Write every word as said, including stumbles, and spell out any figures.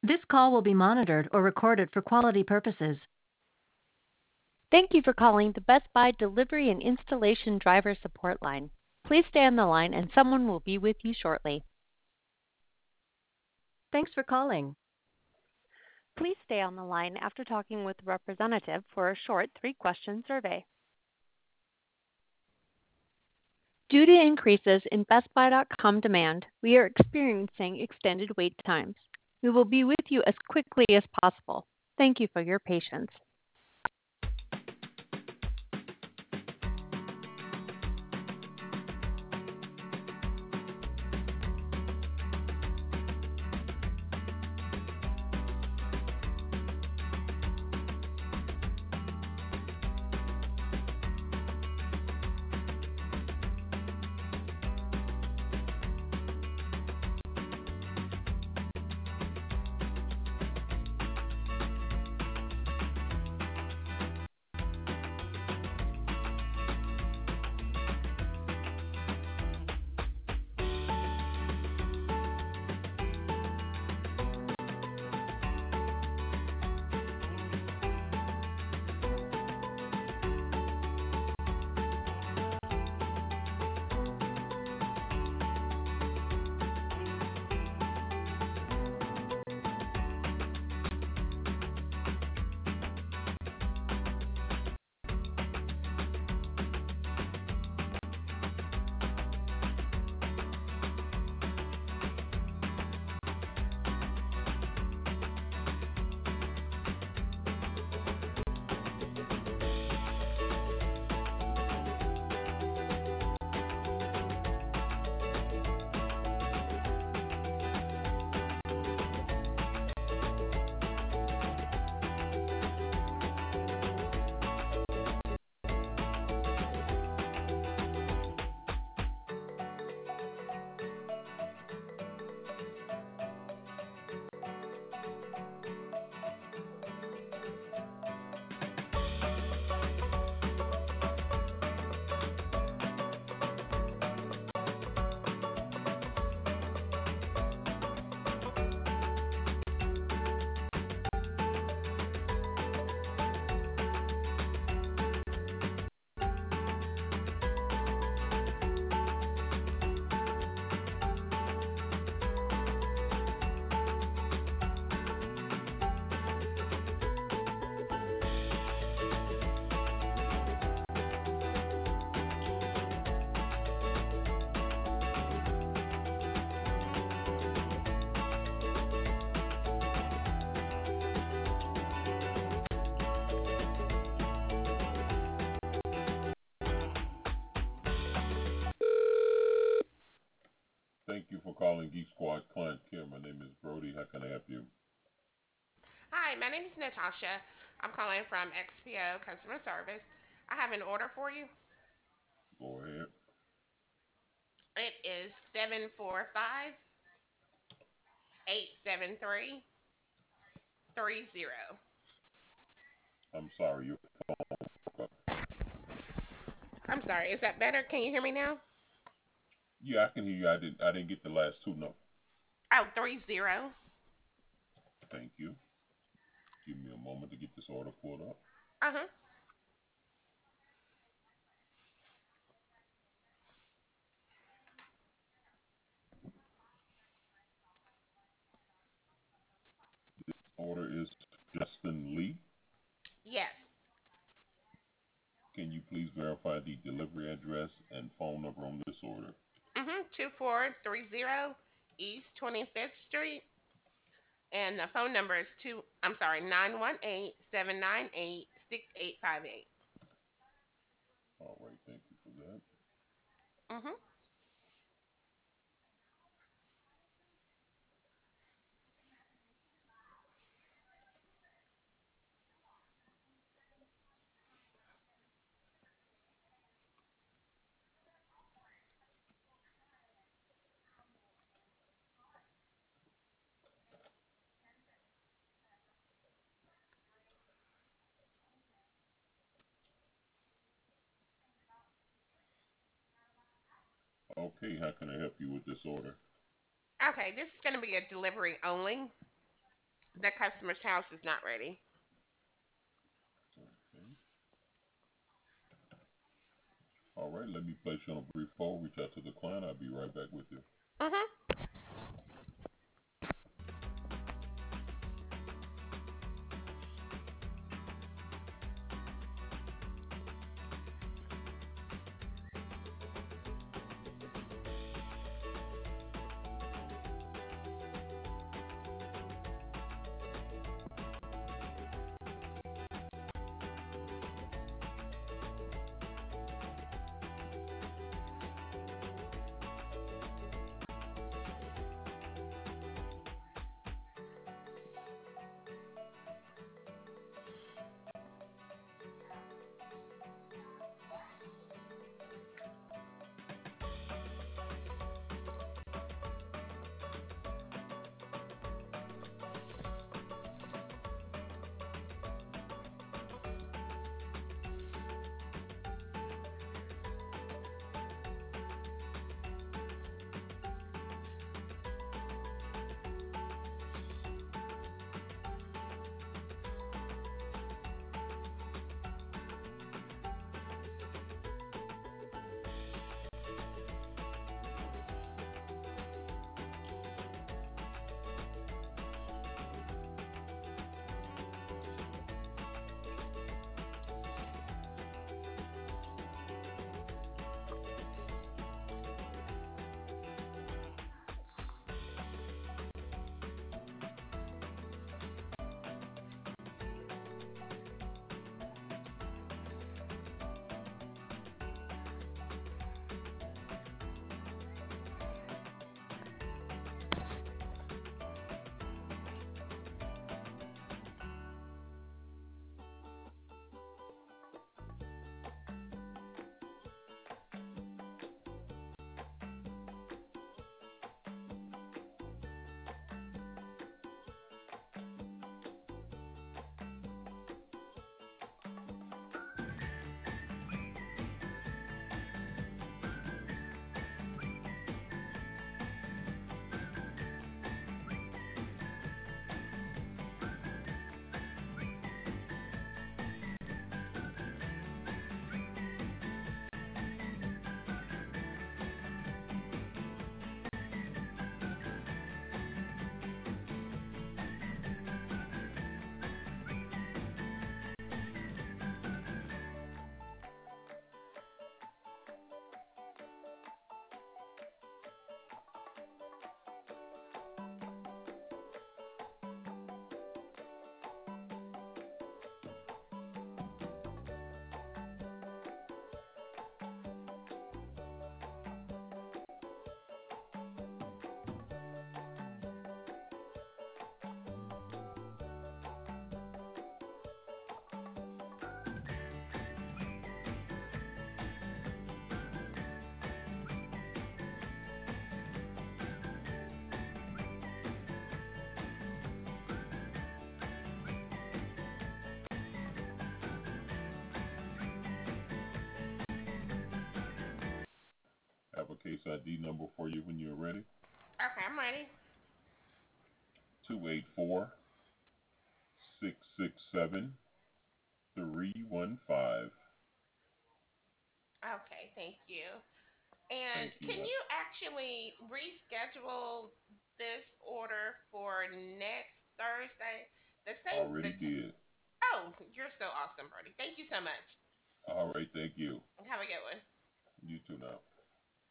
This call will be monitored or recorded for quality purposes. Thank you for calling the Best Buy Delivery and Installation Driver Support Line. Please stay on the line and someone will be with you shortly. Thanks for calling. Please stay on the line after talking with a representative for a short three-question survey. Due to increases in Best Buy dot com demand, we are experiencing extended wait times. We will be with you as quickly as possible. Thank you for your patience. Thank you for calling Geek Squad Client Care. My name is Brody. How can I help you? Hi, my name is Natasha. I'm calling from X P O Customer Service. I have an order for you. Go ahead. It is seven four five eight seven three three zero. I'm sorry. You. I'm sorry, is that better? Can you hear me now? Yeah, I can hear you. I didn't. I didn't get the last two. No. Oh, three zero. Thank you. Give me a moment to get this order pulled up. Uh huh. Order is Justin Lee. Yes. Can you please verify the delivery address and phone number on this order? Mm hmm. two four three zero East twenty-fifth Street. And the phone number is two, I'm sorry, nine one eight seven nine eight six eight five eight. All right. Thank you for that. Mm hmm. Okay. How can I help you with this order? Okay, this is going to be a delivery only. The customer's house is not ready. Okay. All right, let me place you on a brief hold. Reach out to the client. I'll be right back with you. Mm-hmm. I have a case I D number for you when you're ready. Okay, I'm ready. Two eight four six six seven three one five. Okay, thank you. And Thank you. can you actually reschedule this order for next Thursday? The I same, the already t- did. oh, you're so awesome, Birdie. Thank you so much. All right, thank you. Have a good one. You too now.